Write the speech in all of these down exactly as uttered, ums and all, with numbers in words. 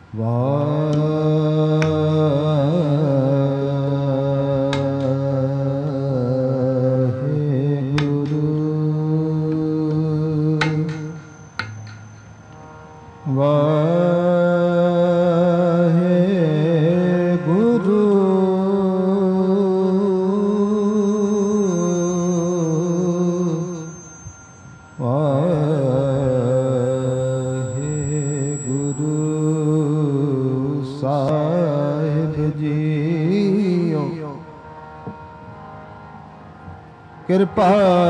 कृपा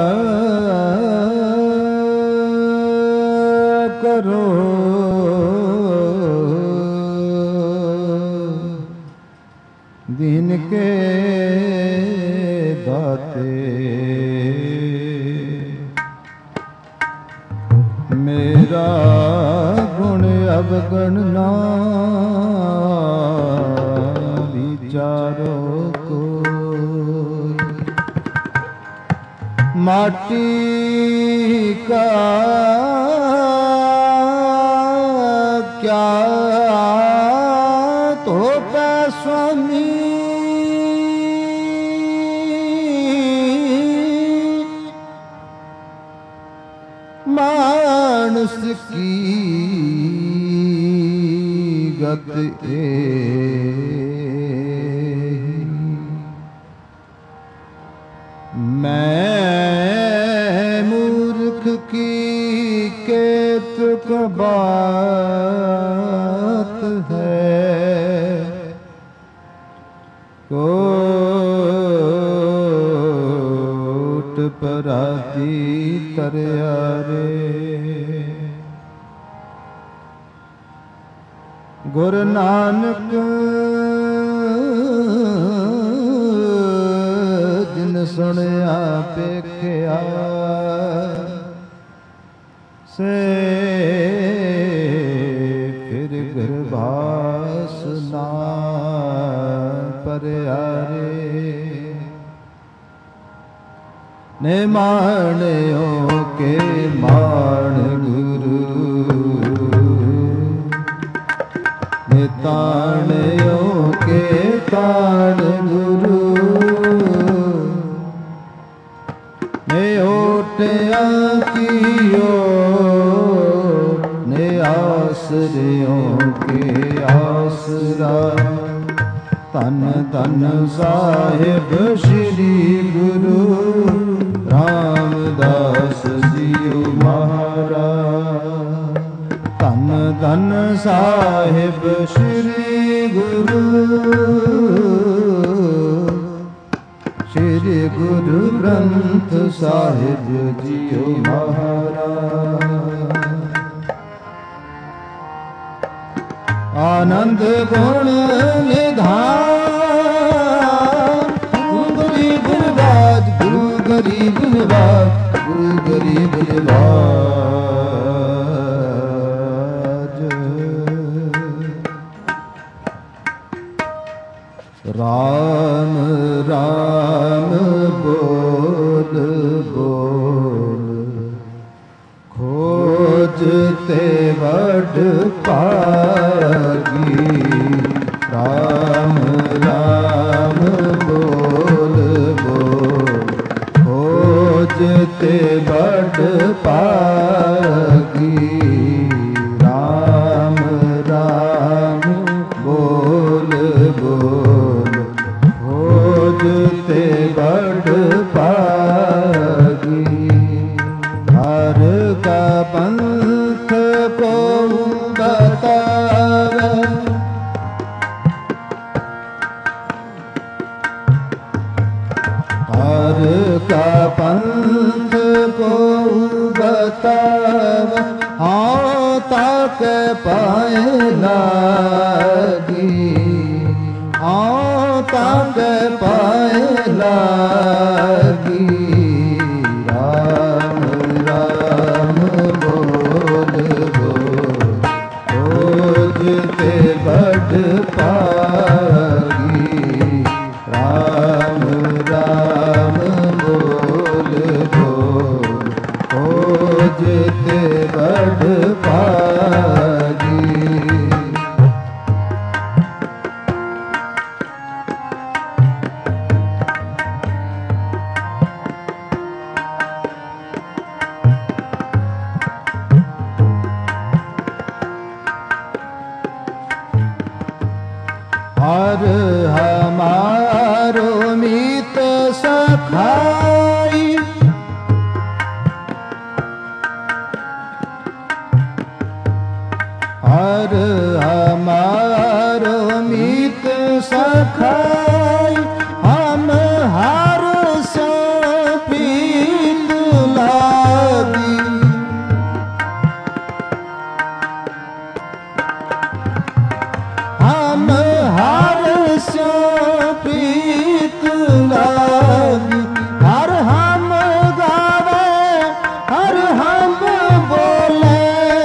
करो दीन के दाते, मेरा गुण अवगुण ना विचारो को, माटी का क्या तो पै स्वामी, मानस की गत मैं मूर्ख की केतुक बात है, कोट पराती तरयारे, गुरु नानक जिन सुनिया पेख्या से फिर गर्भास ना परयारे, ने माणियों के मान गुरु, ने ताणियों के ताण गुरु, ने ओटिया कियो, ने आसरियों के आसरा, तन तन साहिब श्री गुरु रामदास जीओ महाराज, तन तन साहिब श्री गुरु, श्री गुरु ग्रंथ साहिब जीओ महाराज, आनंद गुण निधान, गुरु गरीब निवाज, गुरु गरीब निवाज, गुरु गरीब निवाज, राम राम बोल बोल, खोजते वड पागी, राम राम बोल बोल, खोजते वड पागी, राम राम बोल बोल, खोजते वड पागी, हर का पंथ को बतावे, हर का पंथ को बतावे, हाँ तक पाए लागी, हाँ तक पाए लागी, राम राम बोल बोल, खोजते बड़ पागी, राम राम बोल बोल, खोजते बड़ पागी, हर हमारो मीत सखाई, हर हमारो मीत सखाई, हम हर सो प्रीत लागी। हम हर सो प्रीत लागी, हर हम गावे हर हम बोले,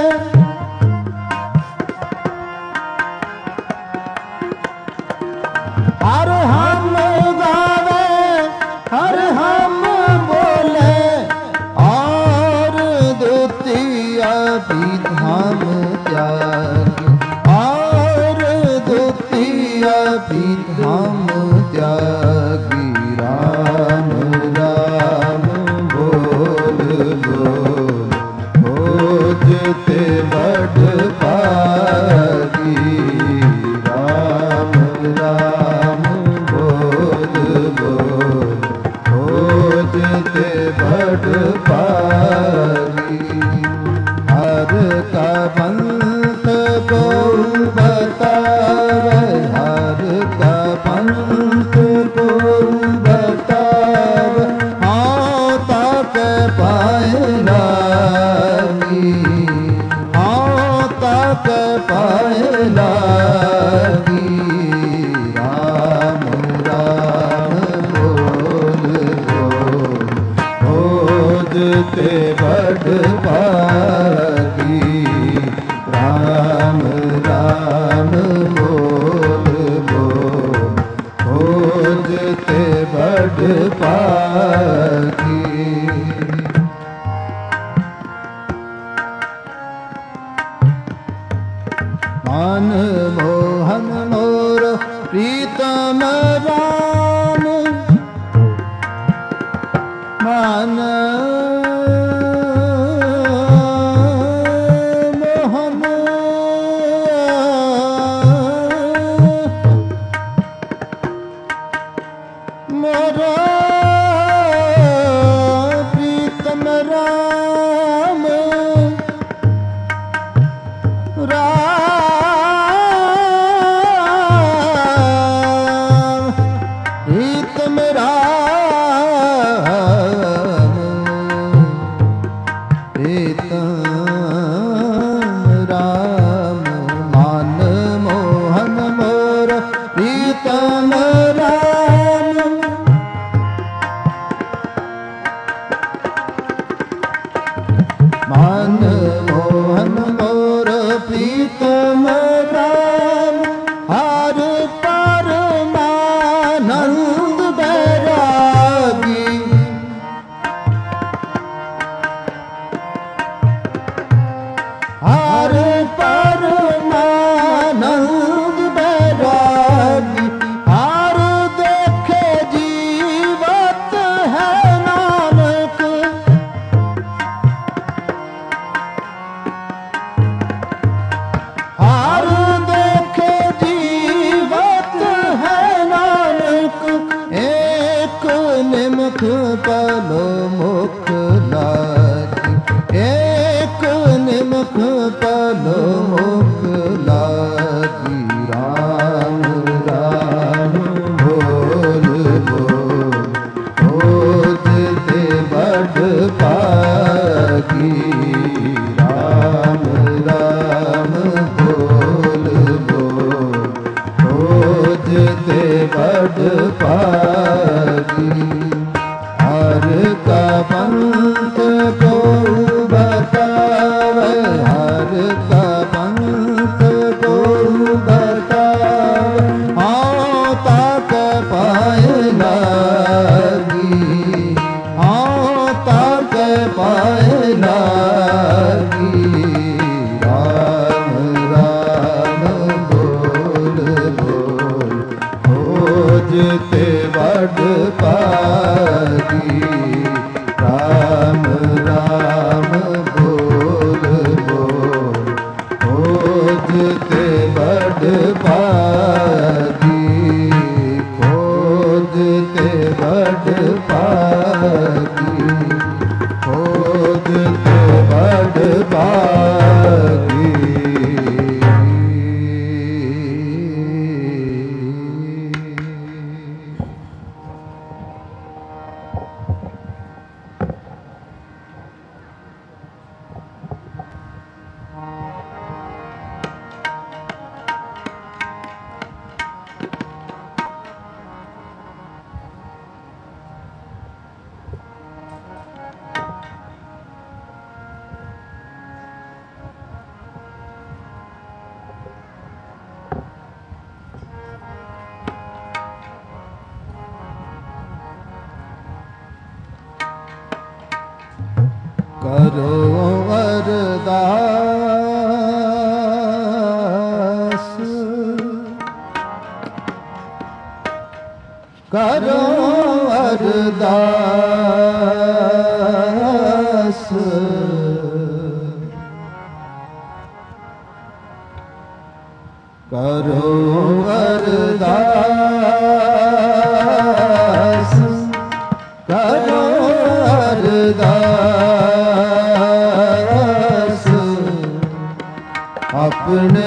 हर हम गावे हर हम बोले, और द्वितीय विधाम त्यागी, और द्वितीय विधाम त्यागी। राम राम बोल बोल खोजते बड़ पागी। राम राम बोल बोल खोजते बड़ पागी। हर का पंथ को बतावे, हर का पंथ को बतावे, हाँ तक पाए लागी, हाँ तक पाए लागी। राम राम बोल बोल खोजते बड़ पागी। राम राम बोल बोल खोजते बड़ पागी। मान मोहन मोर प्रीतम राम, मान मोहन मोर प्रीतम राम, राम प्रीतम राम, प्रीतम राम। मान मोहन मोर प्रीतम राम, मान मोहन मोर प्रीतम राम। हर परमानंद बैरागी, हर परमानंद बैरागी। हर देखे जीवत है नानक, हर देखे जीवत है नानक। एक निमख पलो मुख लागी, एक निमख पलो मुख लागी। राम राम बोल बोल खोजते बड़ पागी। राम राम बोल बोल खोजते बड़ पागी। हर का पंथ को बतावे, हर का पंथ को बतावे, हाँ तक पाए लागी, हाँ तक पाए लागी। राम राम बोल बोल खोजते बड़ पागी। राम राम बोल बोल खोजते बड़ पागी। करो अरदास करो अरदास करो अरदास अपने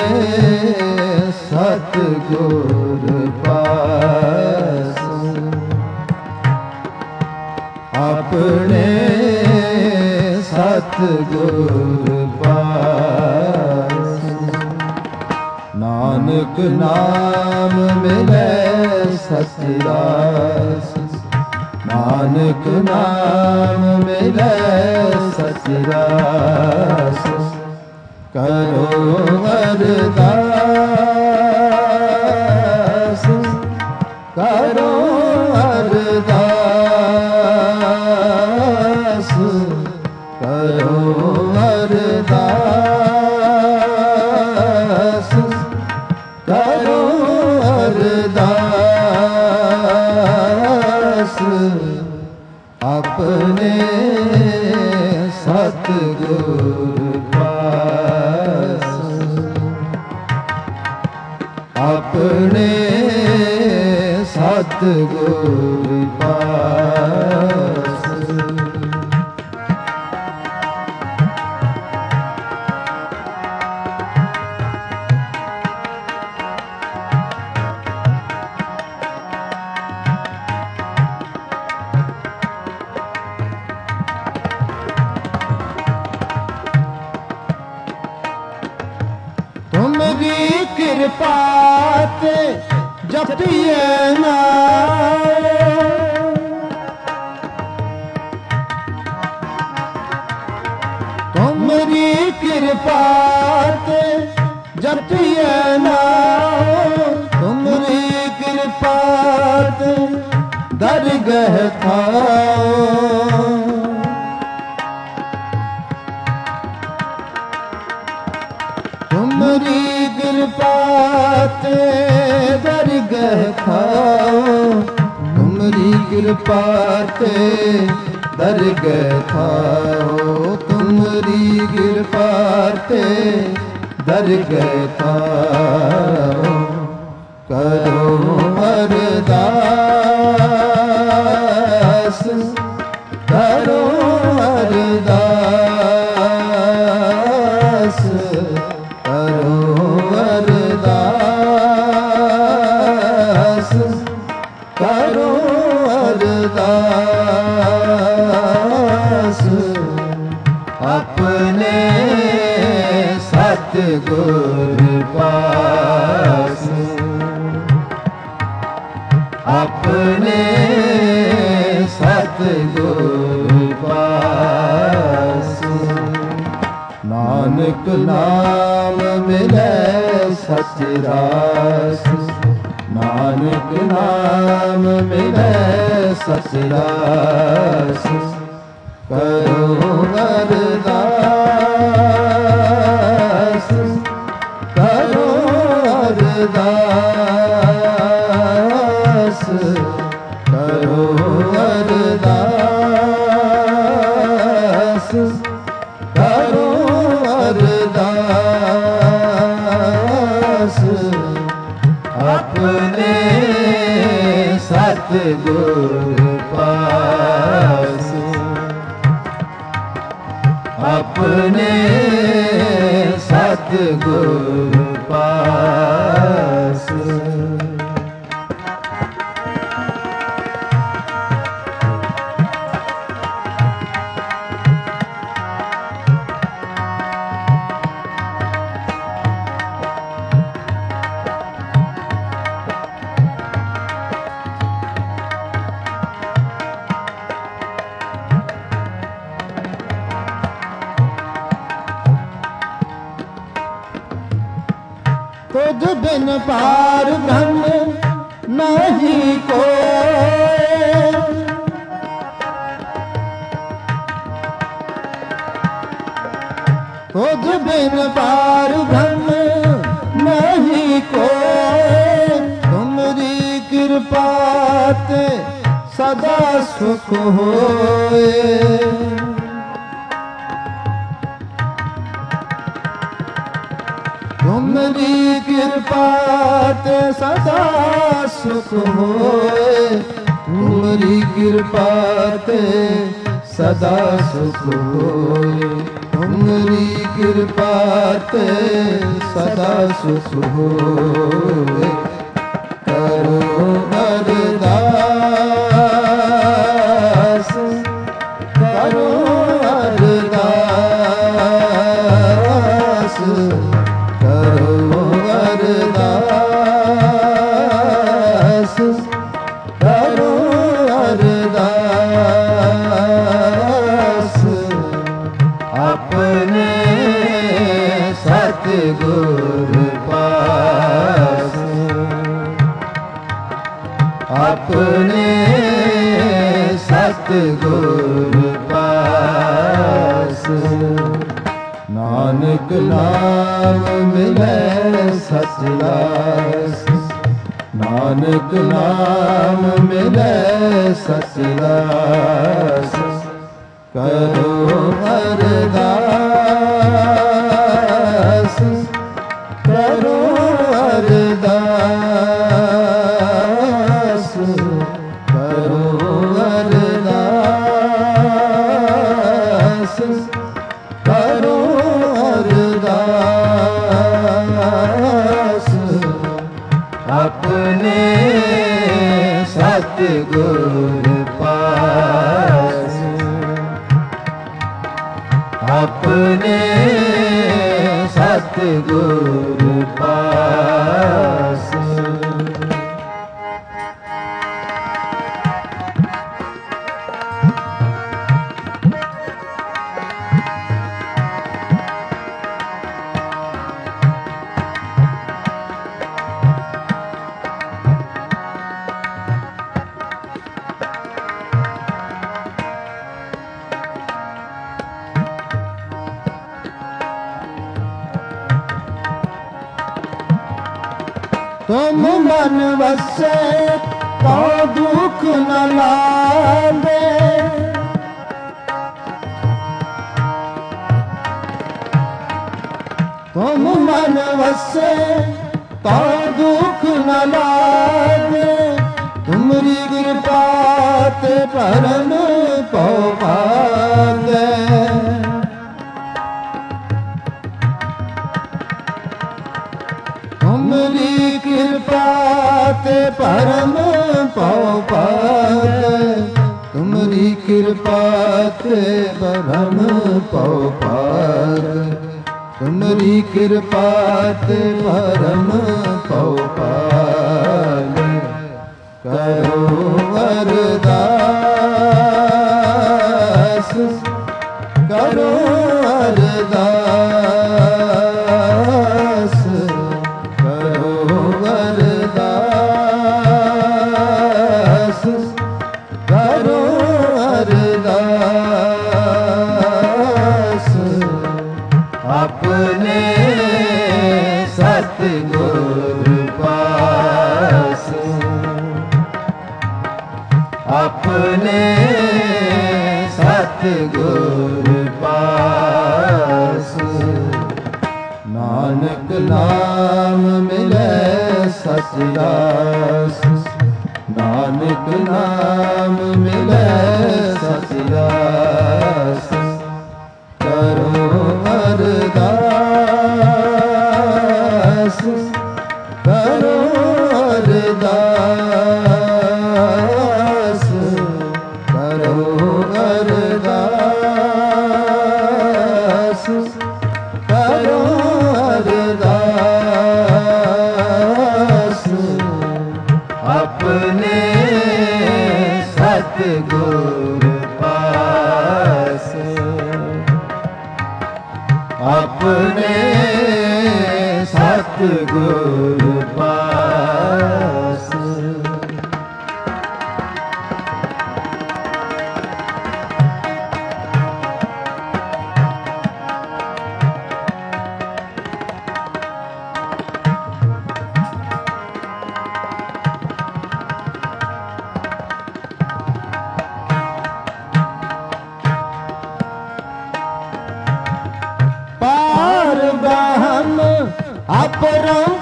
सतगुर पास अपने सतगुर पास नानक नाम मिले सचिरास नानक नाम मिले सचिरास करो अरदास करो अरदास करो अरदास करो अरदास अपने सतगुर पास अपने सतगुर पास तुमरी कृपा ते जपिए नाम तुमरी कृपा ते जपिए नाम तुमरी कृपा ते दरगह थाओ तुमरी कृपा ते दरगह थाओ तुमरी कृपा ते दरगह थाओ तुमरी कृपा ते दरगह थाओ करो अरदास करो अरदास करो अरदास करो अरदास अपने सतगुर पास अपने सतगुर पास नानक नाम मिले सचिरास नानक नाम मिले सचिरास करो अरदास करो अरदास करो अरदास करो अरदास अपने सतगुर पास अपने सतगुर पास तुझ बिन पार ब्रह्म नहीं कोई तुझ बिन पार ब्रह्म नहीं कोई तुमरी कृपा ते सुख होए। तुमरी कृपा ते सदा सुख होए। तुमरी कृपा ते सदा सुख होए। तुमरी कृपा ते सदा सुख होए। करो अरदास, करो अरदास, करो अरदास, करो अरदास। अपने सतगुर पास, अपने सतगुर पास। नानक नाम मिले सचलास, नानक नाम मिले सचलास। करो अरदास, करो अरदास, करो अरदास, करो अरदास। अपने सतगुर पास, अपने सतगुर पास। तुम मन वसे तो दुख न लावे। तुम मन वसे तो दुख न लावे। तुमरी कृपा ते परम पौ पावे। तुमरी कृपा ते परम पौ पावे। तुमरी कृपा ते परम पौ पावे। तुमरी कृपा ते परम पौ पावे। करो अरदास, करो अरदास, करो अरदास, करो अरदास। अपने सतगुर पास, अपने सतगुर पास। नानक नाम मिले सचलास, नानक नाम मिले सचलास। करो अरदास, करो अरदास, करो अरदास, करो अरदास। अपने सतगुर पास, अपने सतगुर पास।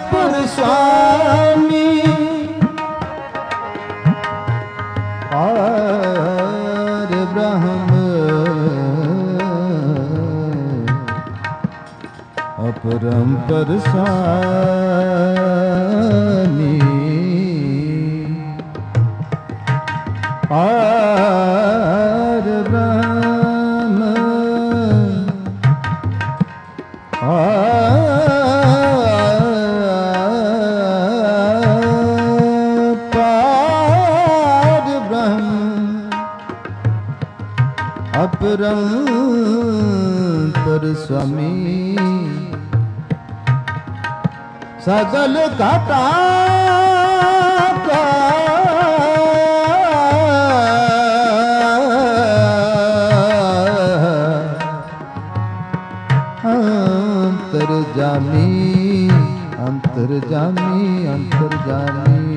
पर स्वामी पार ब्रह्म अपरंपर स्वामी पार ब्रह्म पार ब्रह्म अपरंपर स्वामी सगल घटा का अंतर्जामी अंतर्जामी अंतर्जामी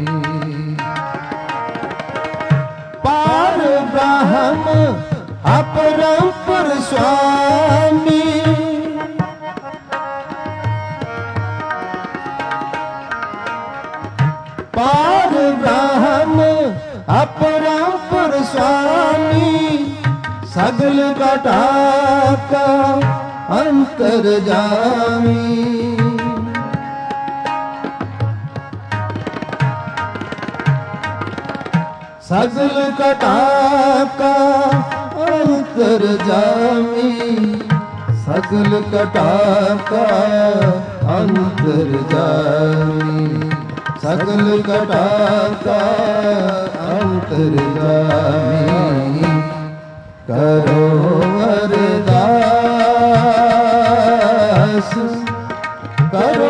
पार ब्रह्म अपरंपर स्वामी पार ब्रह्म अपरंपर स्वामी सगल घटा का अंतर्जामी सगल घटा का अंतर्जामी सगल घटा का अंतर्जामी सगल घटा का अंतर्जामी करो अरदास करो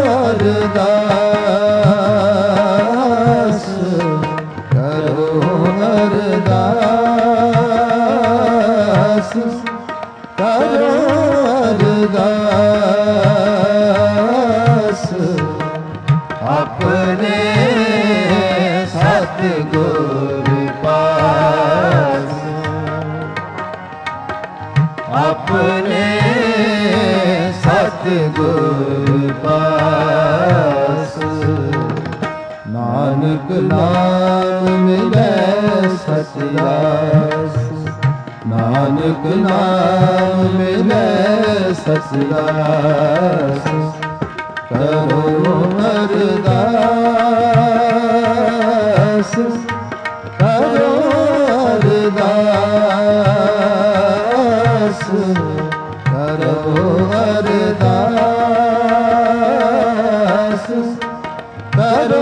अरदास करो अरदास करो अरदास अपने सतगुर पास अपने सतगुर पास नानक नाम मिले सचरास नानक नाम मिले सचरास करो अरदास करो अरदास करो अरदास करो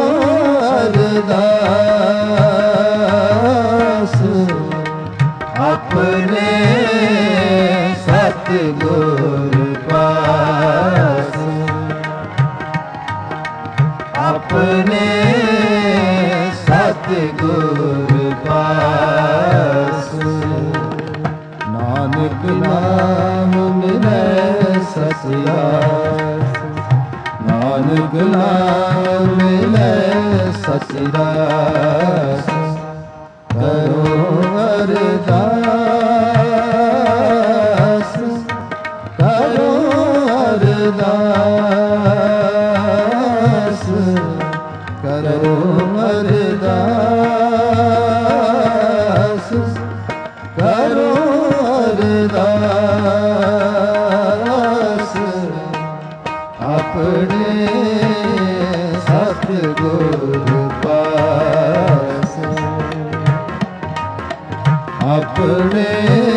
अरदास अपने सतगुर पास अपने सतगुर पास नानक नाम मिले सचरास नानक नाम मिले सचरास करो अरदास करो अरदास करो अरदास करो अरदास अपने सतगुर पास अपने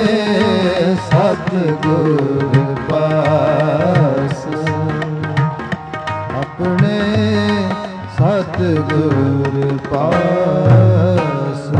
सतगुर पास अपने सतगुर पास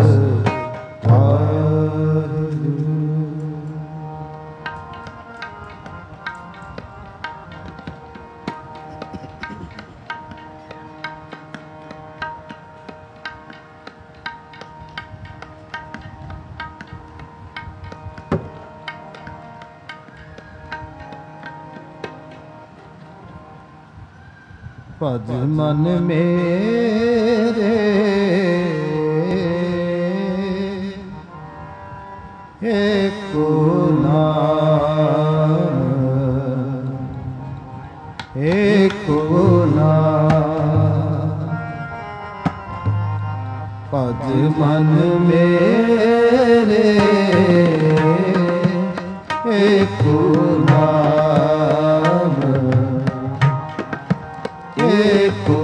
ਭਜ ਮਨ ਮੇਰੇ ਏਕੋ ਨਾਮ ਏਕੋ ਨਾਮ ਭਜ ਮਨ ਮੇਰੇ ਏਕੋ ਨਾਮ ਏਕੋ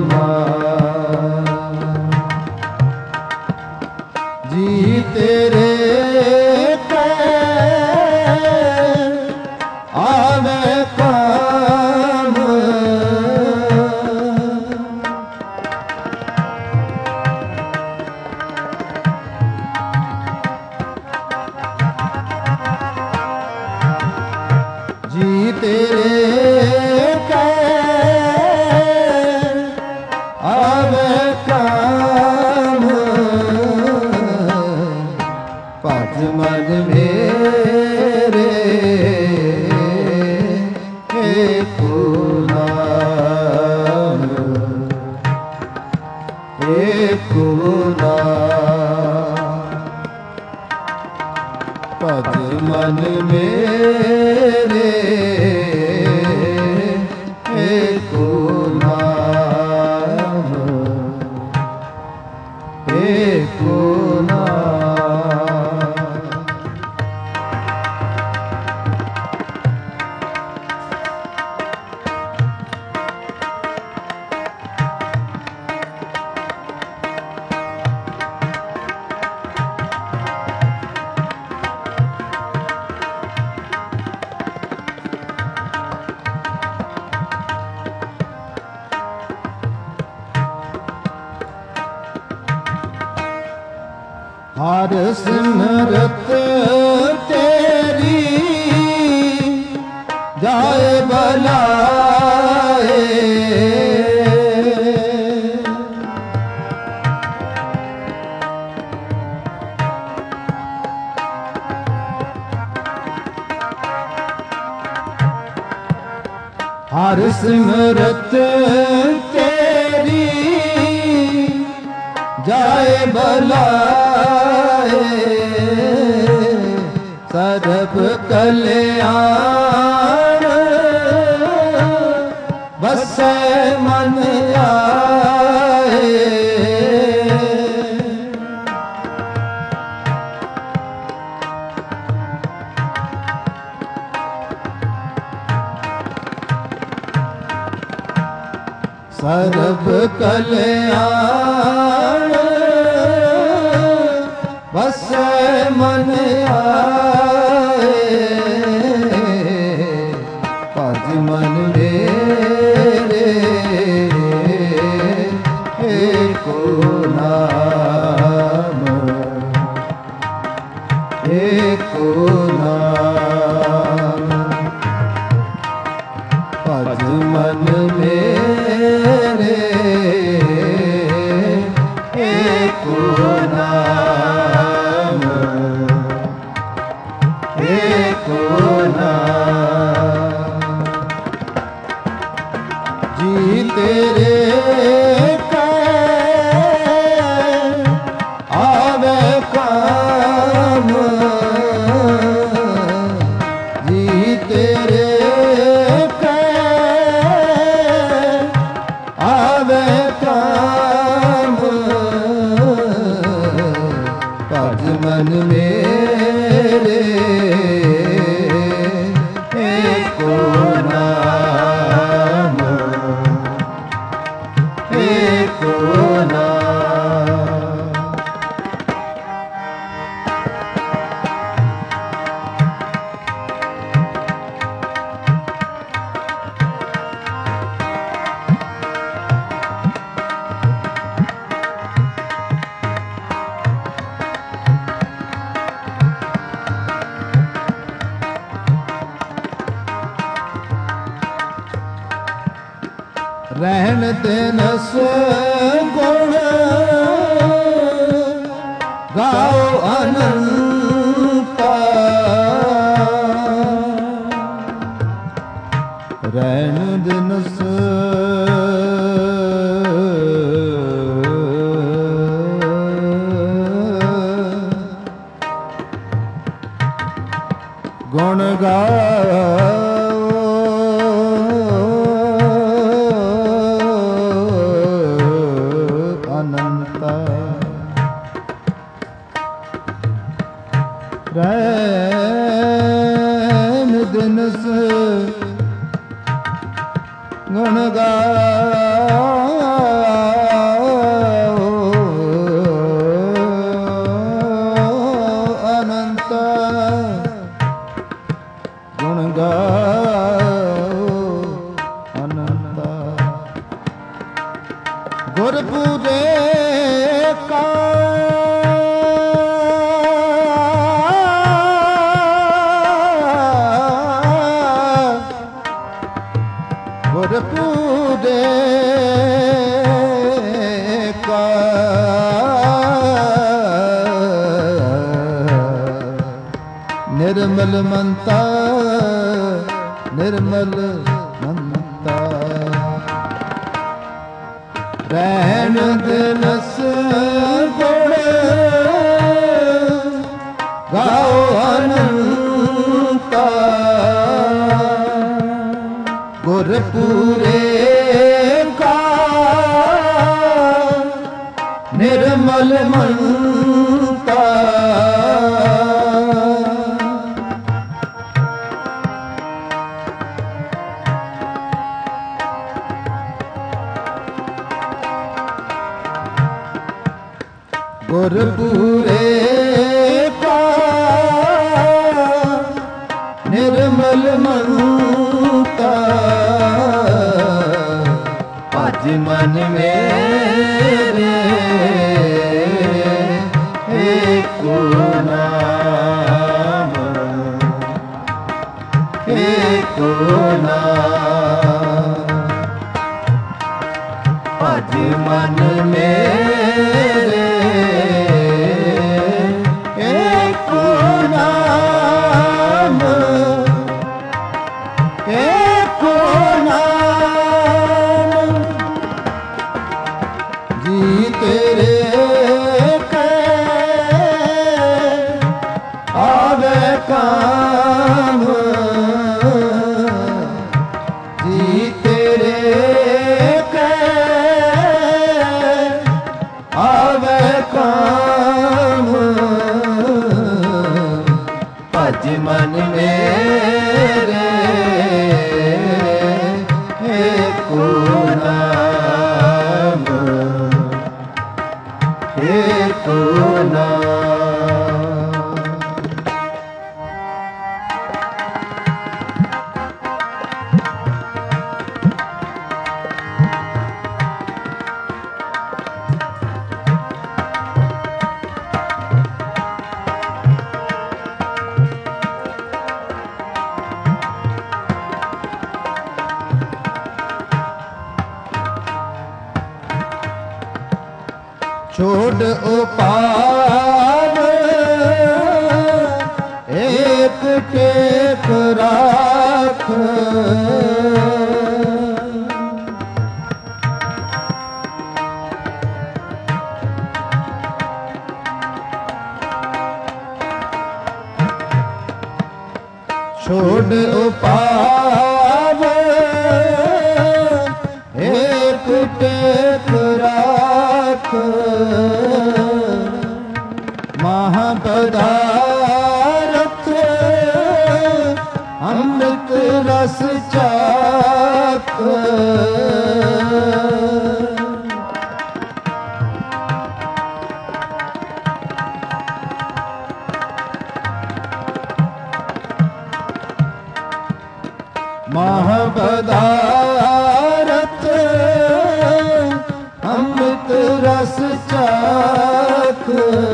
ਨਾਮ ਜੀ ਤੇਰੇ ਕੈ ਆਵੇ ਕਾਮ ਜੀ ਤੇਰੇ ਕੈ ਆਵੇ ਕਾਮ ਭਜ ਮਨ ਮੇਰੇ ਏਕੋ ਨਾਮ ਏਕੋ ਨਾਮ ਭਜ ਮਨ ਮੇਰੇ ਏਕੋ ਨਾਮ ਏਕੋ ਨਾਮ ਹਰ ਸਿਮਰਤ ਤੇਰੀ ਜਾਏ ਬਲਾਏ ਹਰ ਸਿਮਰਤ ਤੇਰੀ ਜਾਏ ਬਲਾਏ ਸਰਬ ਕਲਿਆਣ ਵਸੈ ਮਨ ਆਏ ਸਰਬ ਕਲਿਆਣ ਵਸੈ ਮਨ ਆਏ ਭਜ ਮਨ ਮੇਰੇ ਏਕੋ ਨਾਮ ਏਕੋ ਨਾਮ ਭਜ ਮਨ ਮੇਰੇ ਏਕੋ ਨਾਮ ਏਕੋ ਨਾਮ ਜੀ ਤੇਰੇ ਕੈ ਆਵੇ ਕਾਮ ਜੀ ਤੇਰੇ ਕੈ ਆਵੇ ਕਾਮ ਭਜ ਮਨ ਮੇਰੇ ਏਕੋ ਨਾਮ ਏਕੋ ਨਾਮ ਰਹਿਣ ਤੇ ਨਸ ਗੁਣ ਗਾਓ ਅਨੰਤਾ ਰਹਿਣ ਦੇ ਨਸ ਗੁਣ ਗਾਓ ਅਨੰਤਾ ਗੁਰਪੂਰੇ ਕਾ ਗੁਰਪੂਰੇ ਕਾ ਨਿਰਮਲ ਮੰਤਾ ਨਿਰਮਲ ਮੰਤਾ ਰਹਿਣ ਦਿਨਸ ਗੁਣ ਗਾਓ ਅਨੰਤਾ ਗੁਰਪੂਰੇ ਕਾ ਨਿਰਮਲ ਮੰਤਾ ਗੁਰਪੂਰੇ ਕਾ ਨਿਰਮਲ ਮੰਤਾ ਭਜ ਮਨ ਮੇਰੇ ਏਕੋ ਨਾਮ ਏਕੋ ਨਾਮ ਭਜ ਮਨ ਮੇਰੇ ਏਕੋ ਨਾਮ ਏਕੋ ਨਾਮ ਜੀ ਤੇਰੇ ਕੈ ਆਵੇ ਕਾਮ ਜੀ ਤੇਰੇ ਕੈ ਆਵੇ ਕਾਮ ਭਜ ਮਨ ਮੇਰੇ ਏਕੋ ਨਾਮ ਏਕੋ ਨਾਮ ਛੋੜ ਉਪਾਰ ਏਕ ਟੇਕ ਰਾਖ ਛੋੜ ਉਪਾਰ ਏਕ ਟੇਕ ਰਾਖ ਮਹਾਪਦਾਰਥ ਅੰਮ੍ਰਿਤ ਰਸ ਚਾਖ ਮਹਾਪਦਾਰਥ ਅੰਮ੍ਰਿਤ ਰਸ ਚਾਖ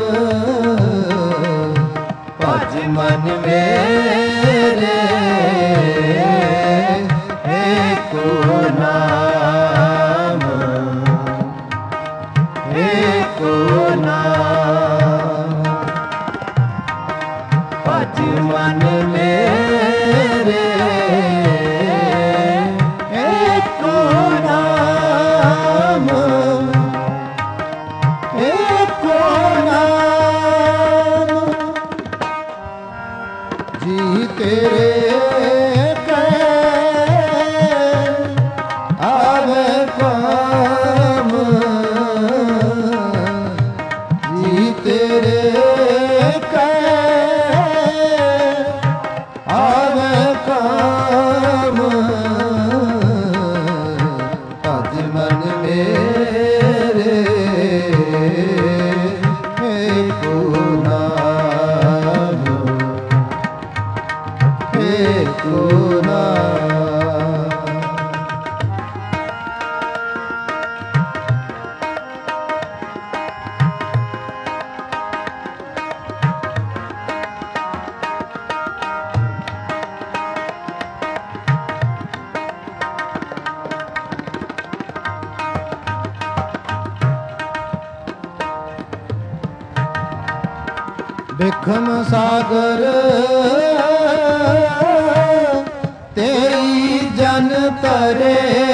ਭਜ ਮਨ ਮੇਰੇ ਏਕੋ ਨਾਮ ਬਿਖਮ ਸਾਗਰ ਤੇਰੀ ਜਨ ਤਰੇ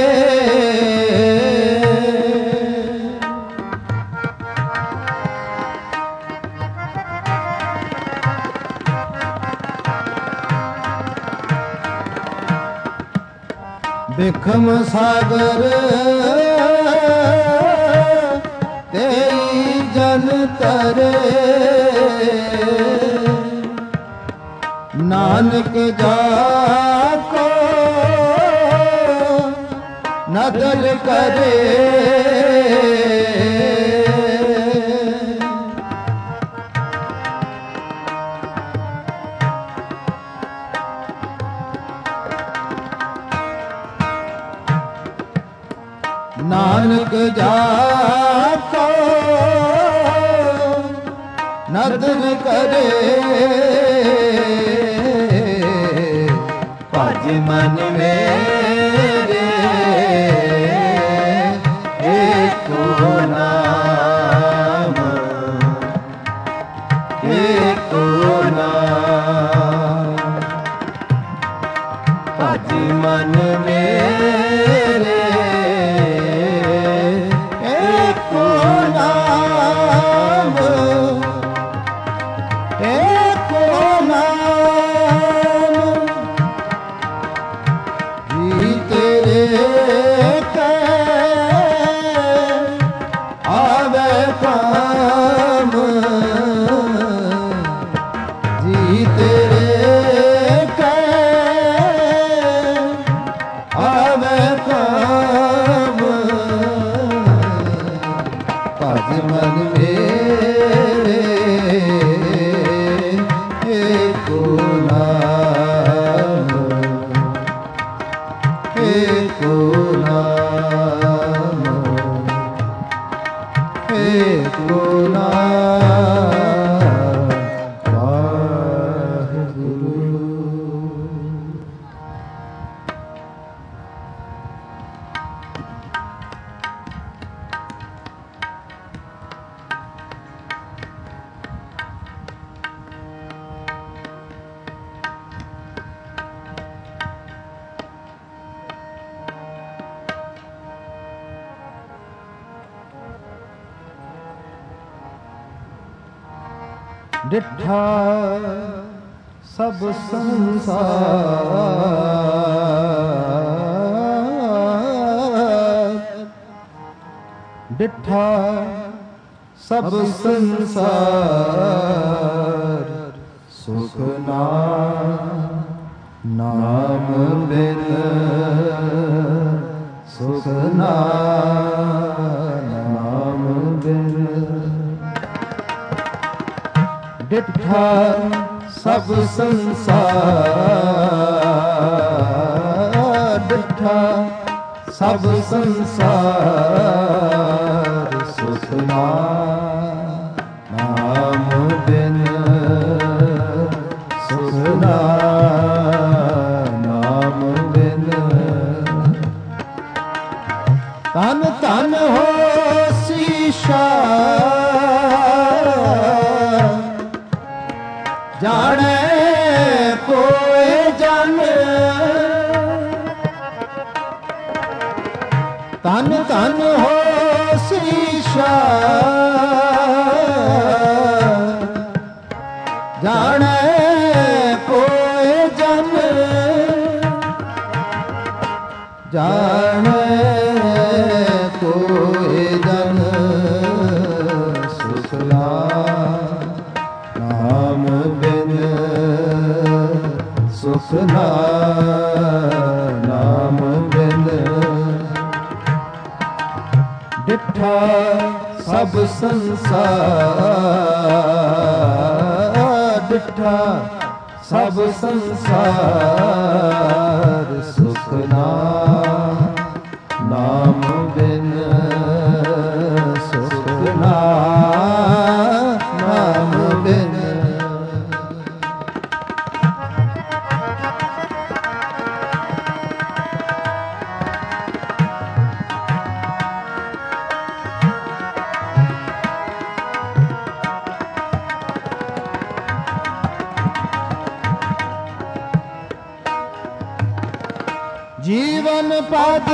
ਬਿਖਮ ਸਾਗਰ ਤੇਰੀ ਜਨ ਤਰੇ ਨਾਨਕ ਜਾ ਕੋ ਨਦਰ ਕਰੇ ਨਾਨਕ ਜਾ ਕੋ ਨਦਰ ਕਰੇ ਭਜ ਮਨ ਮੇਰੇ ਏਕੋ ਨਾਮ ਏਕੋ ਨਾਮ ਭਜ ਮਨ ਮੇਰੇ ਏਕੋ ਨਾਮ ਏਕੋ ਨਾਮ ਜੀ ਤੇਰੇ ਕੈ ਆਵੇ ਕਾਮ ਜੀ ਤੇਰੇ ਕੈ ਆਵੇ ਕਾਮ ਭਜ ਮਨ ਮੇਰੇ ਏਕੋ ਨਾਮ ਏਕੋ ਨਾਮ ਏਕੋ ਨਾਮ ਵਾਹਿਗੁਰੂ। ਡਿਠਾ ਸਭ ਸੰਸਾਰ ਡਿਠਾ ਸਭ ਸੰਸਾਰ ਸੁਖ ਨਾਮ ਬਿਨ ਸੁਖ ਨਾਮ ਬਿਨ ਡਿਠਾ ਸਭ ਸੰਸਾਰ ਡਿਠਾ ਸਭ ਸੰਸਾਰ ਸੁਖ ਨਾਮ ਬਿਨ ਸੁਖ ਨਾਮ ਬਿਨ ਤਨ ਤਨ ਹੋ ਸੀਸ਼ਾ ਜਾਣੇ ਕੋਏ ਜਨ ਤਨ ਤਨ ਹੋ ਸੀਸ਼ਾ ਜਾਣੇ ਕੋਏ ਜਨ ਜਾਣੇ ਕੋਏ ਜਨ ਸੁਖ ਨਾਮ ਬਿਨ ਸੁਖ ਨਾਮ ਬਿਨ ਡਿਠਾ ਸਭ ਸੰਸਾਰ ਡਿਠਾ ਸਭ ਸੰਸਾਰ ਸੁਖ ਨਾਮ ਬਿਨ ਸੁਖ ਨਾਮ ਬਿਨ पद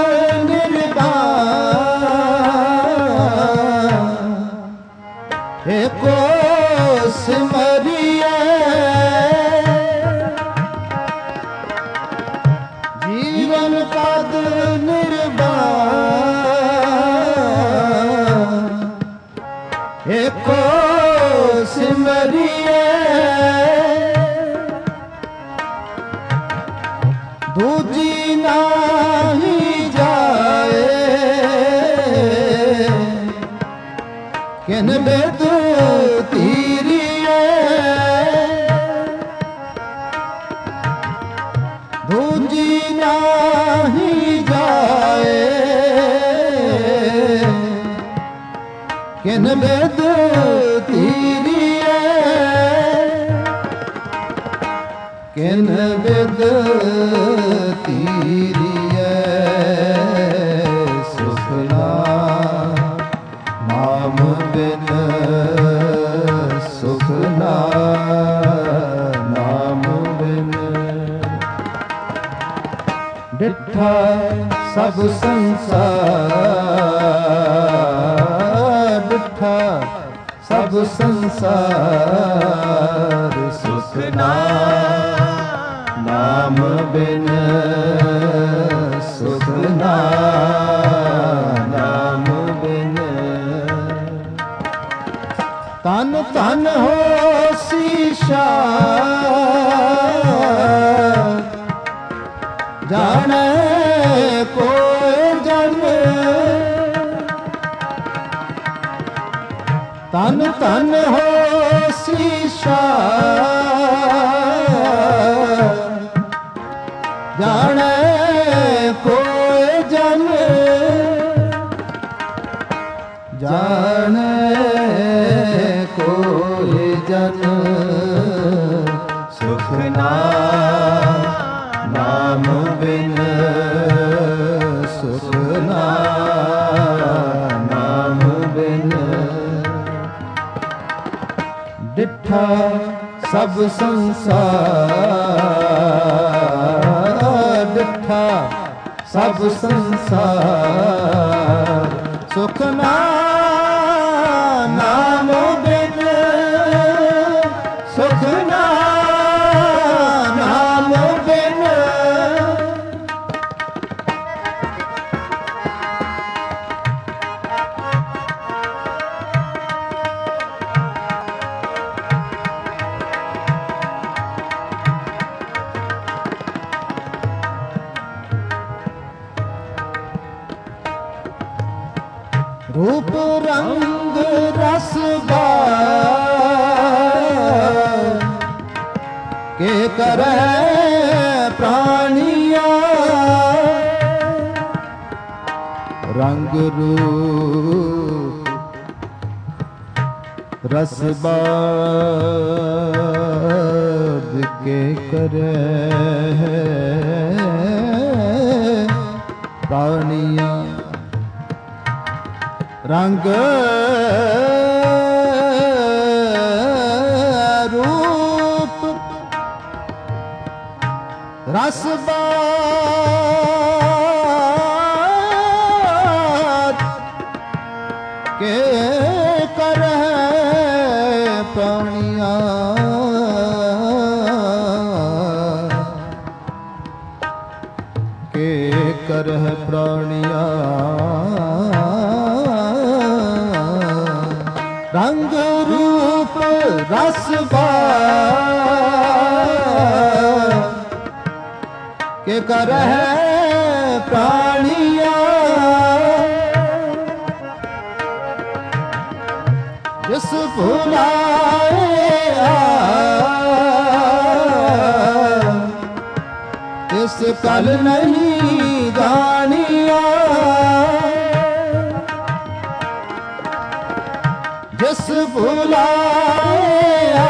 निर्वाण एको सिमरिए जीवन पद निर्वाण एको सिमरिए दूजी नाही जाए किन बेद तीरिए दूजी नाही जाए किन बेद तीरिए किन बेद तीरिए सुखना नाम बिन सुखना नाम बिन डिठा सब संसार डिठा सब संसार सुखना नाम बिन सुखना नाम बिन तन तन हो शीशा जाने कोई जन तन तन हो शीशा जाने कोई जन जाने कोई जन सुखना नाम बिन सुखना नाम बिन डिठा सब संसार डिठा सब संसार सुखना नाम बिन सुखना नाम बिन रूप रंग रस के करे प्राणिया रंग रूप रस के करे प्राणिया रंग रूप रस के कर प्राणिया के कर प्राणिया रंग रूप रस के कर प्राणिया जिस भुलाए इस कल नहीं जानिया जिस भुलाया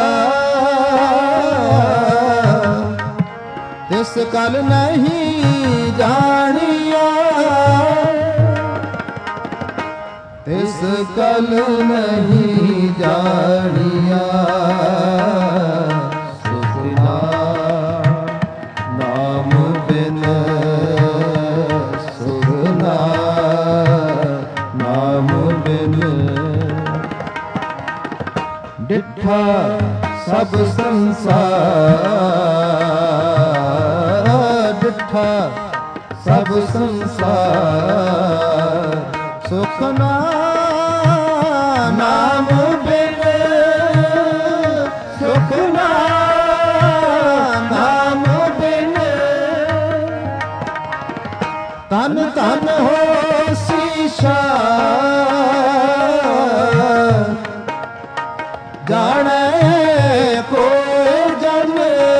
तिस कल नहीं जानिया तिस कल नहीं जानिया सुखना नाम बिन ਡਿਠਾ ਸਭ ਸੰਸਾਰ, ਡਿਠਾ ਸਭ ਸੰਸਾਰ, ਸੁਖ ਨਾਮ ਬਿਨ, ਸੁਖ ਨਾਮ ਬਿਨ, ਤਨ ਤਨ ਹੋ ਸੀਸ਼ਾ ਜਾਣੈ ਕੋਈ ਜਨ,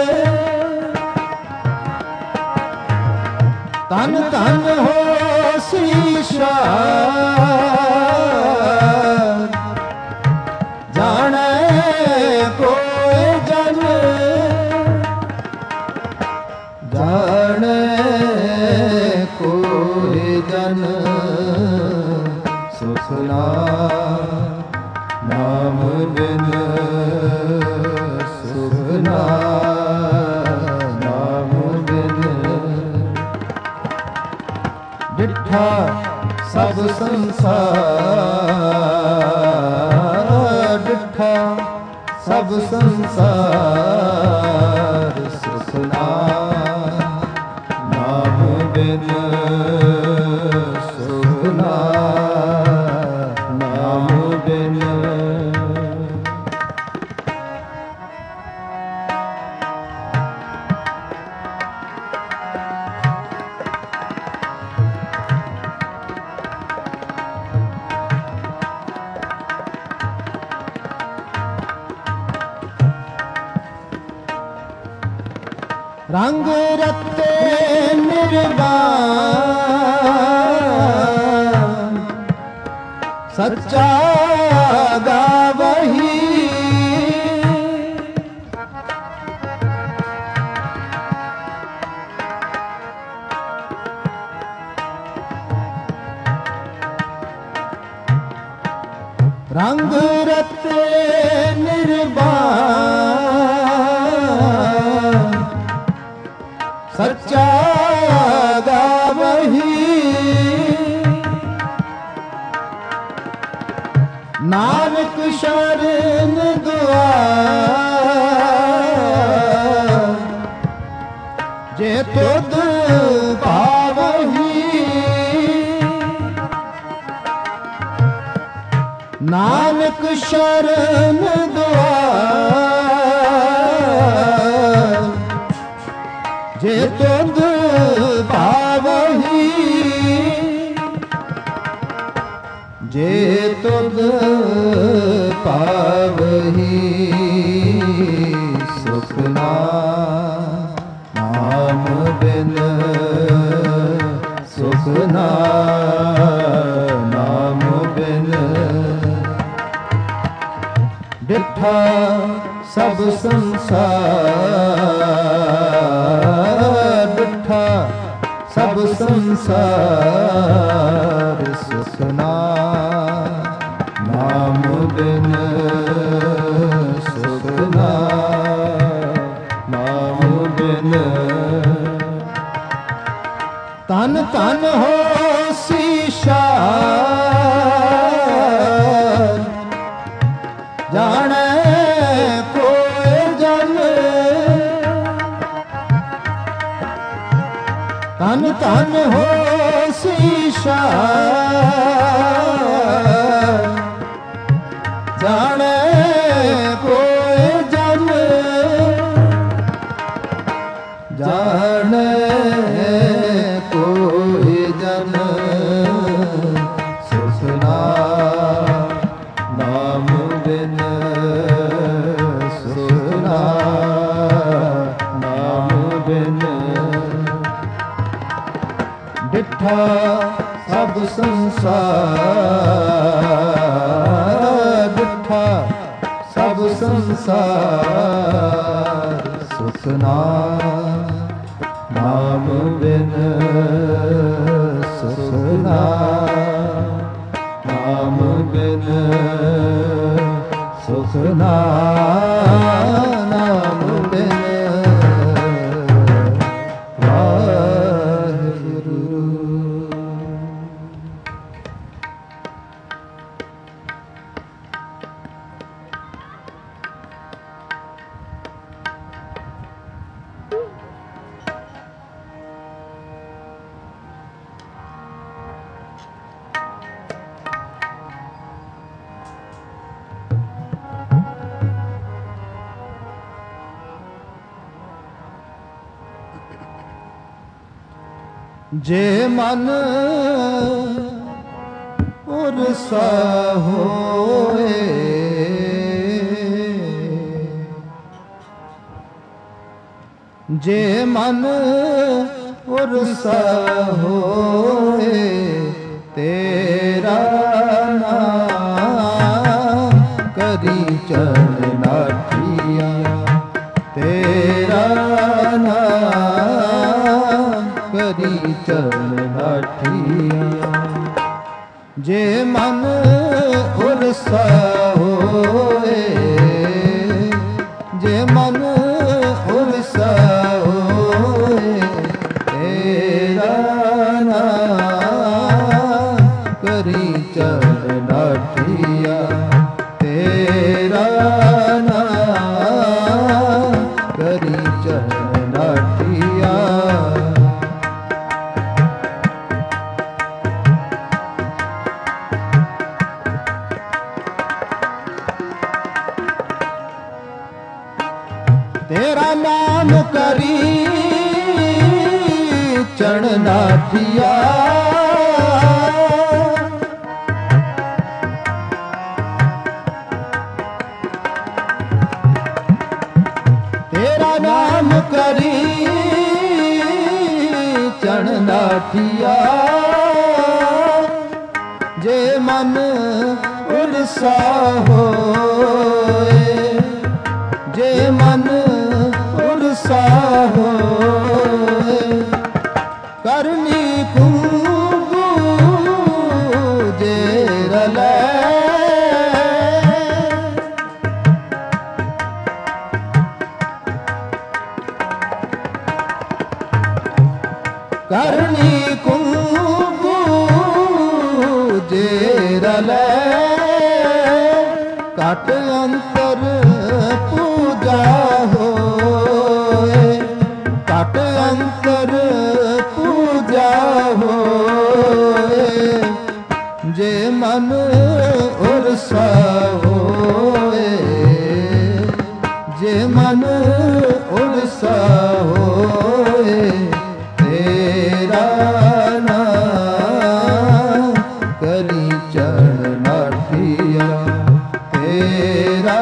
ਤਨ ਤਨ ਹੋ ਸੀਸ਼ਾ ਜਾਣੈ ਕੋਈ ਜਨ, ਜਾਣੈ ਕੋਈ ਜਨ, ਸੁਖ ਨਾਮ ਬਿਨ, ਸੁਖ ਨਾਮ ਬਿਨ, ਡਿਠਾ ਸਭ ਸੰਸਾਰ, ਡਿਠਾ ਸਭ ਸੰਸਾਰ, ਸੁਖ ਨਾਮ ਬਿਨ, ਸੁਖ ਨਾਮ ਬਿਨ, ਰੰਗ ਰਤੇ ਨਿਰਵਾਣ, ਸੱਚਾ ਗਾਵਹੀ, ਰੰਗ ਰਤੇ ਨਿਰਵਾਣ, ਸੱਚਾ ਗਾਵਹੀ, ਨਾਨਕ ਸ਼ਰਨ ਦੁਆਰ, ਜੇ ਤੁਧ ਭਾਵਹੀ, ਨਾਨਕ ਸ਼ਰਨ ਦੁਆਰ, ਜੇ ਤੁਧ ਭਾਵਹੀ, ਜੇ ਤੁਧ ਭਾਵਹੀ, ਸੁਖ ਨਾਮ ਬਿਨ, ਸੁਖ ਨਾਮ ਬਿਨ, ਡਿਠਾ ਸਭ ਸੰਸਾਰ, ਡਿਠਾ ਸਭ ਸੰਸਾਰ, ਸੁਖ ਨਾਮ ਬਿਨ, ਸੁਖ ਨਾਮ ਬਿਨ, ਤਨ ਤਨ ਹੋ ਸੀਸ਼ਾ ਜਾਣੈ ਕੋਈ ਜਨ, ਤਨ ਤਨ ਹੋ ਸੀਸ਼ਾ ਜਾਣੈ ਕੋਈ ਜਨ, ਜਾਣੈ ਕੋਈ ਜਨ, ਸੁਖ ਨਾਮ ਬਿਨ, ਸੁਖ ਨਾਮ ਬਿਨ, ਡਿਠਾ ਸਭ ਸੰਸਾਰ, ਡਿਠਾ ਸਭ ਸੰਸਾਰ, ਸੁਖ ਨਾਮ ਬਿਨ, ਸੁਖ ਨਾਮ ਬਿਨ, ਸੁਖ ਨਾਮ ਬਿਨ, ਵਾਹਿਗੁਰੂ। जे मन उरसा होए, जे मन उरसा होए, तेरा नाम करी चढ़ लाठिया, तेरा नाम करी चढ़ लाठिया। जे मन उरसा होए, जे मन उरसा होए, तेरा नाम करी चढ़ लाठिया, तेरा नाम करी चढ़ लाठिया। तेरा नाम करी चढ़ लाठिया, तेरा नाम करी चढ़ लाठिया। जे मन उरसा होए, जे मन उरसा होए, करनी कुंगू जे रले, करनी कुंगू जे रले, काट अंतर पूजा होए, काट अंतर पूजा होए। जे मन उरसा होए, जे मन उरसा होए, तेरा नाम करी चढ़ लाठिया, तेरा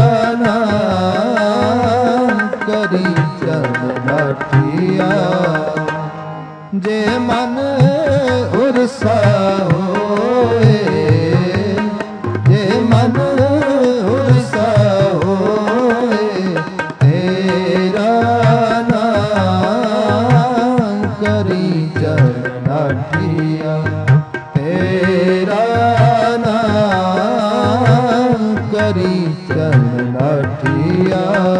नाम करी चढ़ लाठिया। जे मन उरसा होए, जे मन उरसा होए, तेरा नाम करी चढ़ लाठिया, तेरा नाम करी चढ़ लाठिया।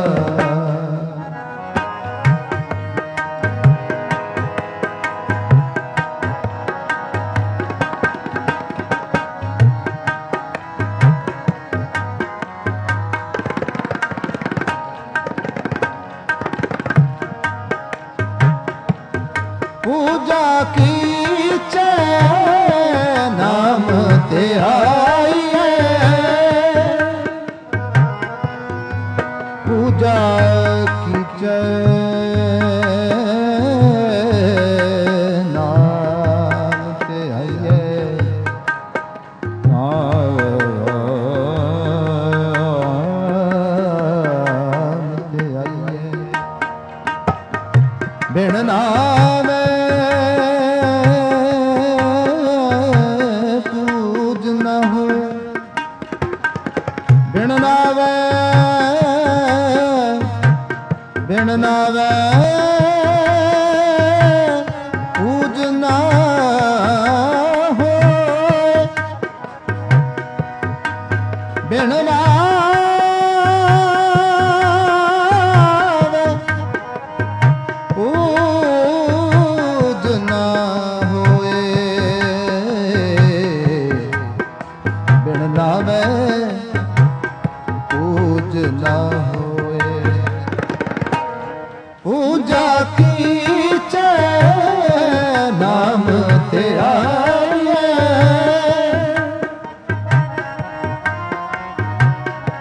पूजा की चे नाम तिहाइए, पूजा की चे नाम तिहाइए, नाम तिहाइए। बिन नाम बिन नावे, बिन नावे पूजना हो, बिन नावे पूजना होए, बिन नावे पूजना होए। पूजा की चे नाम तेरा,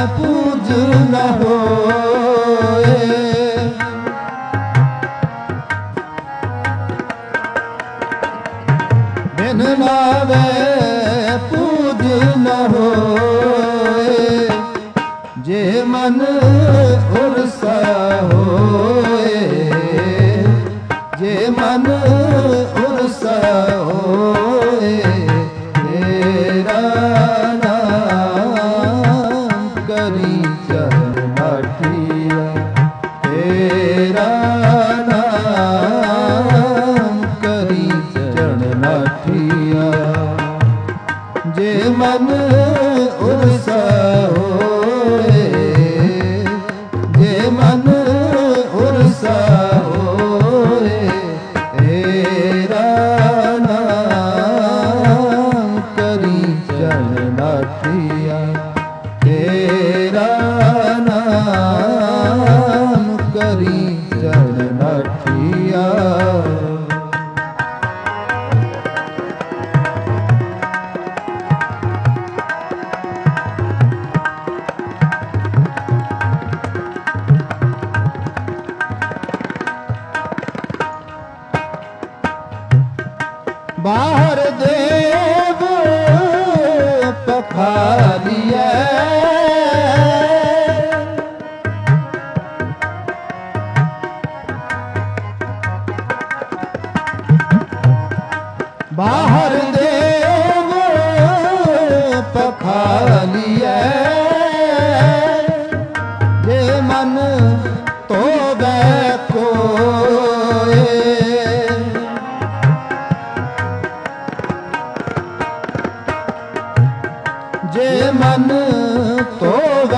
पूज न होए, बिन नावे पूज न होए, जे मन उरसा होए, जे मन उरसा होए, तेरा नाम करी चरण लाठिया, तेरा नाम करी चरण लाठिया, जे मन उरसा होए, जे मन उरसा होए, तेरा नाम करी चरण लाठिया, तेरा नाम करी चरण लाठिया। बाहर देव पखालिया, बाहर देव पखालिया, जे मन तो कोए, जे मन तो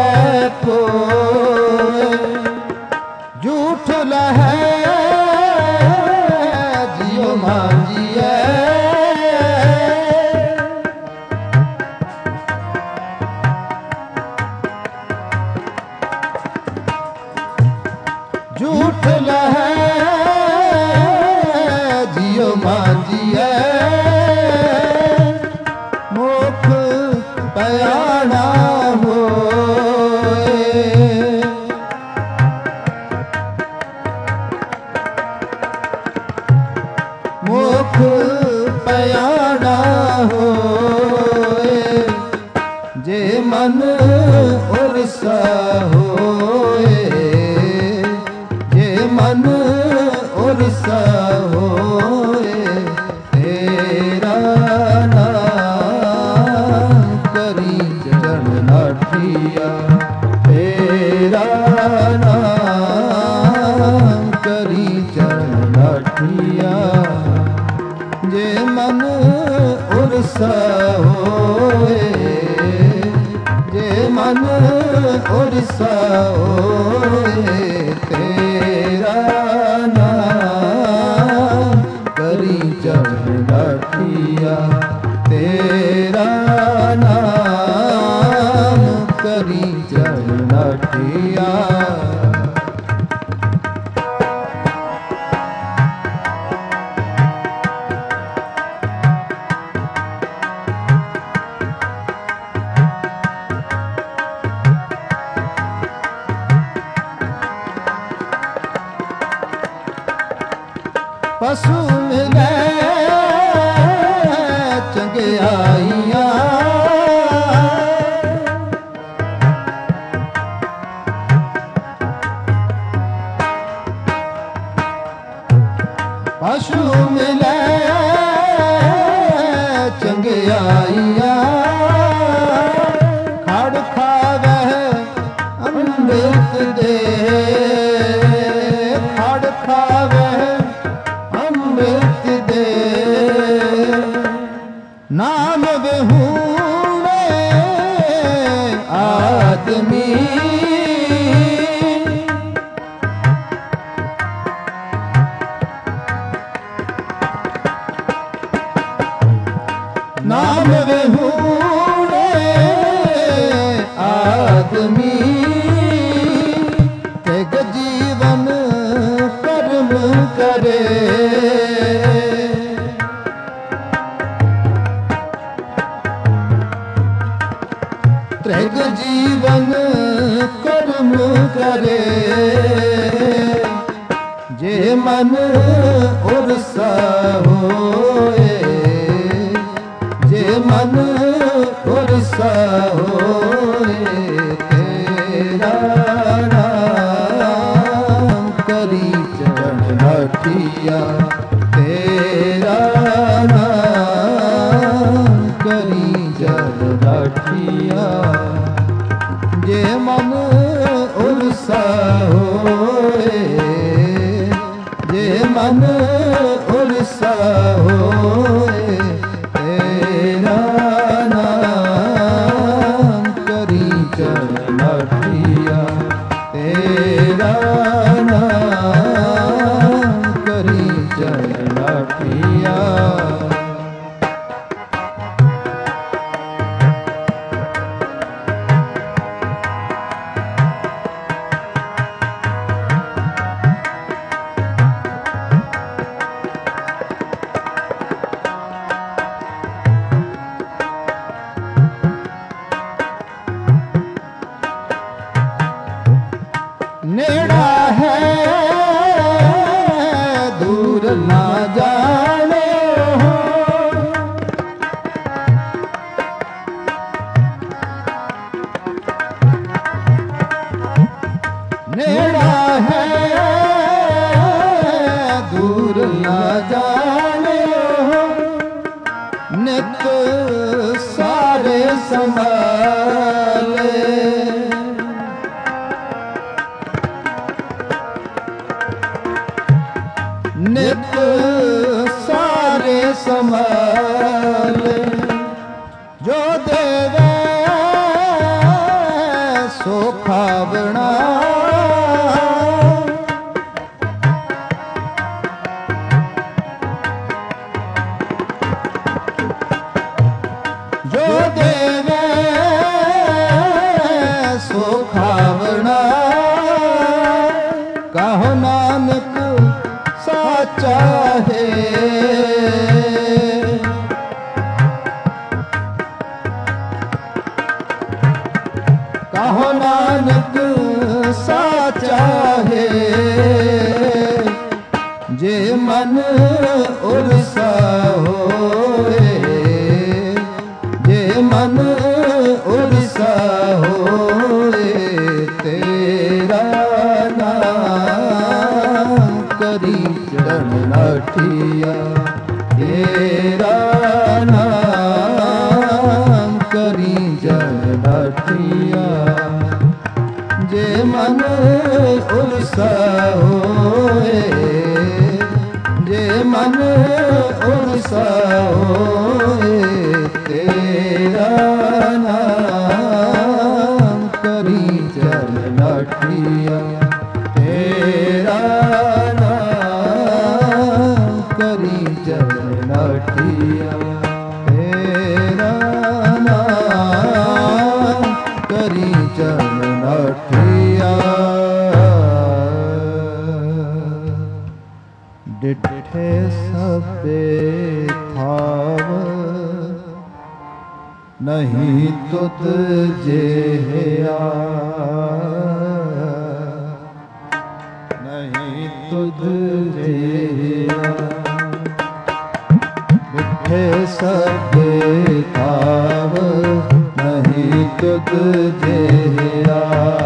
कोए, झूठ लहै जियो मांजिए, झूठ लहै जियो मांजिए, मुख पयाना होए, मुख पयाना होए, जे मन उरसा होए, जे मन उरसा होए, तेरा नाम करी चरण लाठिया, तेरा नाम करी चरण लाठिया, जे मन उरसा होए, जे मन उरसा होए, तेरा नाम करी चरण लाठिया, तेरा नाम करी चरण लाठिया। पशु मिले चंगियाइयां, पशु मिले चंगियाइयां, खड़ खावे अमृत दे, खड़ खावे अमृत दे, नाम बेहूने आदमी, नाम बेहूने आदमी, तेग जीवन कर्म करे, त्रिग जीवन कर्म करे, जे मन उर्सा होए, जे मन उर्सा होए, तेरा नाम करी चरण लाठिया, तेरा नाम करी चरण लाठिया। जे मन उर्सा होए, जे मन उर्सा होए, तेरा नाम करी चरण लाठिया, तेरा नाम करी चरण लाठिया। नेड़ा है दूर ना जाने हो, नेड़ा है दूर ना जाने हो, नित सारे संभाले, नित सारे संभाले, जो देवे सो खावना, जो देवे सो खावना, कहो नानक साचा है, कहो नानक साचा है, जे मन उर्सा होए, जे मन उर्सा होए, तेरा नाम करी चरण लाठिया, तेरा नाम करी चरण लाठिया। जे मन उर्सा होए, जे मन उर्सा होए, तेरा नाम करी चरण लाठिया, तेरा नाम करी चरण लाठिया, तेरा नाम करी चरण लाठिया। डिठे सबे थाव नहीं तुत जेया, नहीं तुत जेया, डिठे सबे थाव नहीं तुत जेया,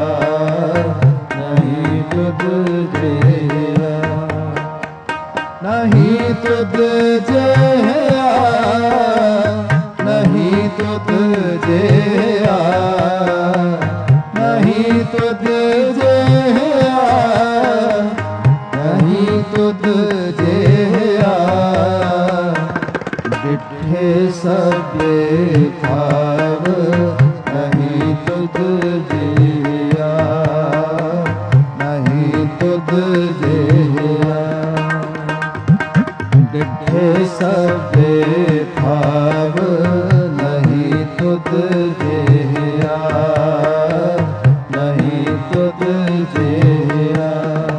नहीं तुत जेया, नहीं तुत जेया, नहीं तुत जेया, नहीं तुत जेया, नहीं तुत जेया, डिठे सबे थाव नहीं तुत जेया, नहीं तुत जेया, डिठे सबे थाव नहीं तुत जेया, नहीं तुत जेया।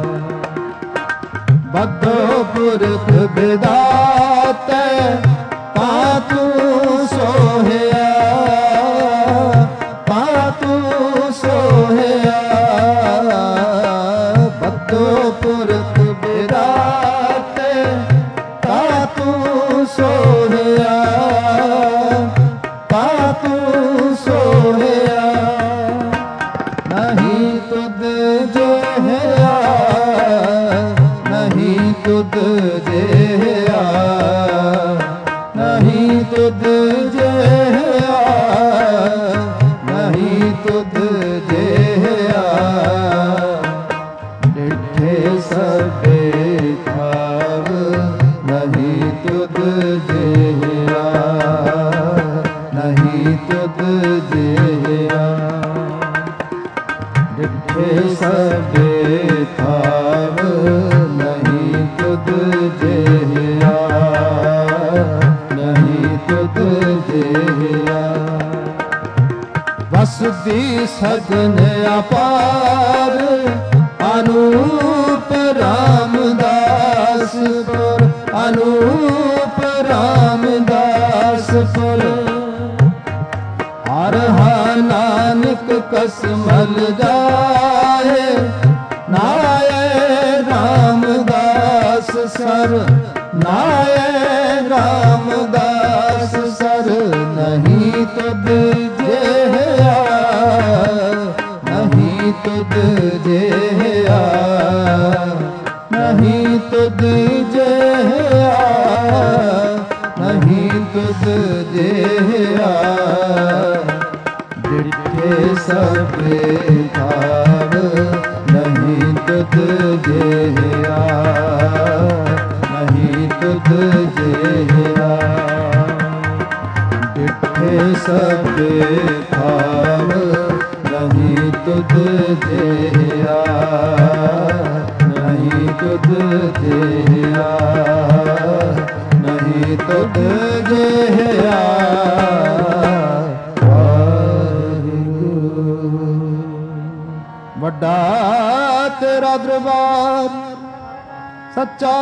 बद्धो पुरख विधाते पातू सोहया, पातू ਡਿਠੇ ਸਭੇ ਥਾਵ ਨਹੀਂ ਤੁਧ ਜਿਹਾ, ਨਹੀਂ ਤੁਧ ਜਿਹਾ। ਵਸਦੀ ਸਗਨ ਅਪਾਰ ਅਨੂਪ ਰਾਮਦਾਸ ਪੁਰ, ਅਨੂਪ ਰਾਮਦਾਸ ਪੁਰ। ਹਰ ਹਾ ਨਾਨਕ ਕਸਮਲ ਜਾਏ, ਨਾਏ ਰਾਮਦਾਸ ਸਰ, ਨਾਏ ਰਾਮਦਾਸ ਸਰ। ਨਹੀਂ ਤੁਧ ਜਿਹਾ, ਨਹੀਂ ਤੁਧ ਜਿਹਾ, ਨਹੀਂ ਤੁਧ ਜਿਹਾ, ਨਹੀਂ ਤੁਧ ਜਿਹਾ। ਡਿਠੇ ਸਭੇ ਥਾਵ ਨਹੀਂ ਤੁਧ ਜਿਹਾ, ਨਹੀਂ ਤੁਧ ਜਿਹਾ। ਡਿਠੇ ਸਭੇ ਥਾਵ ਨਹੀਂ ਤੁਧ ਜਿਹਾ, ਨਹੀਂ ਤੁਧ ਜਿਹਾ, ਨਹੀਂ ਤੁਧ ਜਿਹਾ। ਵੱਡਾ ਤੇਰਾ ਦਰਬਾਰ ਸੱਚਾ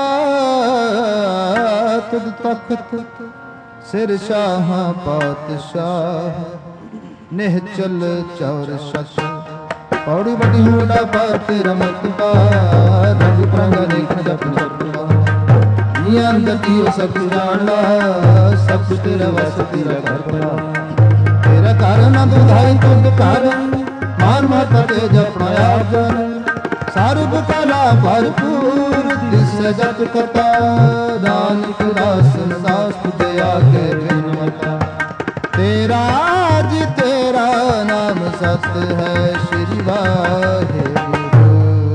ਤੁਧ ਤਖਤ, ਸਿਰ ਸ਼ਾਹਾਂ ਪਾਤਸ਼ਾਹ ਨਿਹਚਲ ਚੌਰ ਸ਼ਸ਼। ਪੌੜੀ ਵੱਡੀ ਹੋੜਾ ਪਰ ਤੇਰਾ ਮਤਬਾ, ਰੰਗ ਪ੍ਰੰਗਾ ਦੇਖ ਜਪ ਜਪਵਾ। ਨੀ ਅੰਦਰ ਕੀ ਸਭ ਜਾਣਦਾ, ਸਭ ਤੇਰਾ ਵਸ ਤੇਰਾ ਘਰ ਬਣਾ। ਤੇਰਾ ਘਰ ਨਾ ਦੁਧਾਈ ਤੁਧ ਘਰ, ਮਾਨ ਮਤ ਤੇ ਜਪਣਾ ਆਪ ਜਨ। ਸਰਬ ਕਲਾ ਭਰਪੂਰ ਦਿਸ ਜਤ ਕਤਾ, ਨਾਨਕ ਦਾਸ ਦਾਸ ਤੁਧ ਆਗੇ ਬਿਨਵਤਾ। ਤੇਰਾ ਜੀ ਤੇਰਾ ਨਾਮ ਸਤ ਹੈ, ਸ਼੍ਰੀ ਵਾਹਿਗੁਰੂ।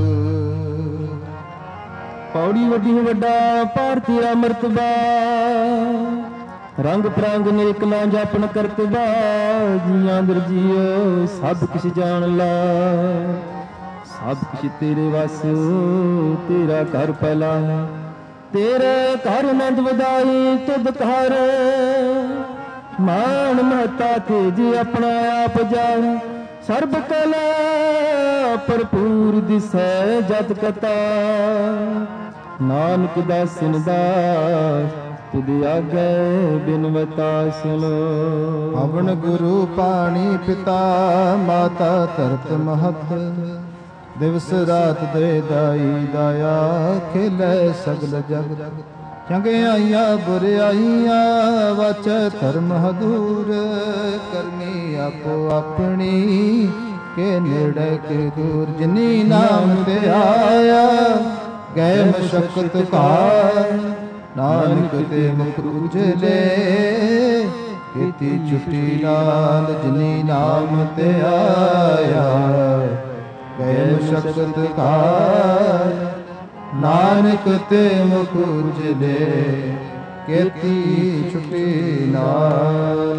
ਪੌੜੀ ਵੱਡੀ ਵੱਡਾ ਪਾਰ ਤੇਰਾ ਮਰਤਬਾ, ਰੰਗ ਪ੍ਰੰਗ ਨੇਕ ਨਾ ਜਾਪਨ ਕਰਤਬਾ। ਜੀਆਂ ਦਰ ਜੀਓ ਸਭ ਕੁਛ ਜਾਣ ਲਾ, ਸਭ ਕੁਛ ਤੇਰੇ ਵਸ ਤੇਰਾ ਘਰ ਪਹਿਲਾ। ਤੇਰੇ ਘਰ ਆਨੰਦ ਵਧਾਈ ਤੁਧ ਘਰ, ਮਾਨ ਮਹਤਾ ਤੇਜ ਆਪਣਾ ਆਪ ਜਾਣ। ਸਰਬ ਕਲਾ ਭਰਪੂਰ ਦਿਸੈ ਜਤ ਕਤਾ, ਨਾਨਕ ਦਾਸਨ ਦਾਸ ਤੁਧ ਆਗੇ ਬਿਨਵਤਾ ਸੁਣੋ। ਪਵਨ ਗੁਰੂ ਪਾਣੀ ਪਿਤਾ ਮਾਤਾ ਧਰਤ ਮਹਤ, ਦਿਵਸ ਰਾਤ ਦੇ ਦਾਈ ਦਾਇਆ ਖੇਲੇ ਸਗਲ ਜਗ। ਚੰਗਿਆਈਆਂ ਬੁਰਿਆਈਆਂ ਵਾਚੈ ਧਰਮ ਹਦੂਰ, ਕਰਨੀ ਆਪੋ ਆਪਣੀ ਕੇ ਨੇੜੇ ਕੇ ਦੂਰ। ਜਿਨੀ ਨਾਮ ਤੇ ਆਇਆ ਗਏ ਮਸ਼ਕਤ ਘਾਰ, ਨਾਨਕ ਤੇ ਮੁਖ ਉਜਲੇ ਕੀਤੀ ਛੁੱਟੀ ਨਾਲ। ਜਿਨੀ ਨਾਮ ਤੇ ਆਇਆ ਗਏ ਮਸ਼ਕਤ ਘਾਰ, ਨਾਨਕ ਤੇ ਮੁਖ ਉਜਲੇ ਕੀਤੀ ਛੁੱਟੀ ਨਾਲ।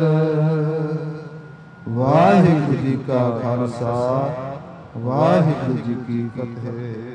ਵਾਹਿਗੁਰੂ ਜੀ ਕਾ ਖਾਲਸਾ, ਵਾਹਿਗੁਰੂ ਜੀ ਕੀ ਫਤਿਹ।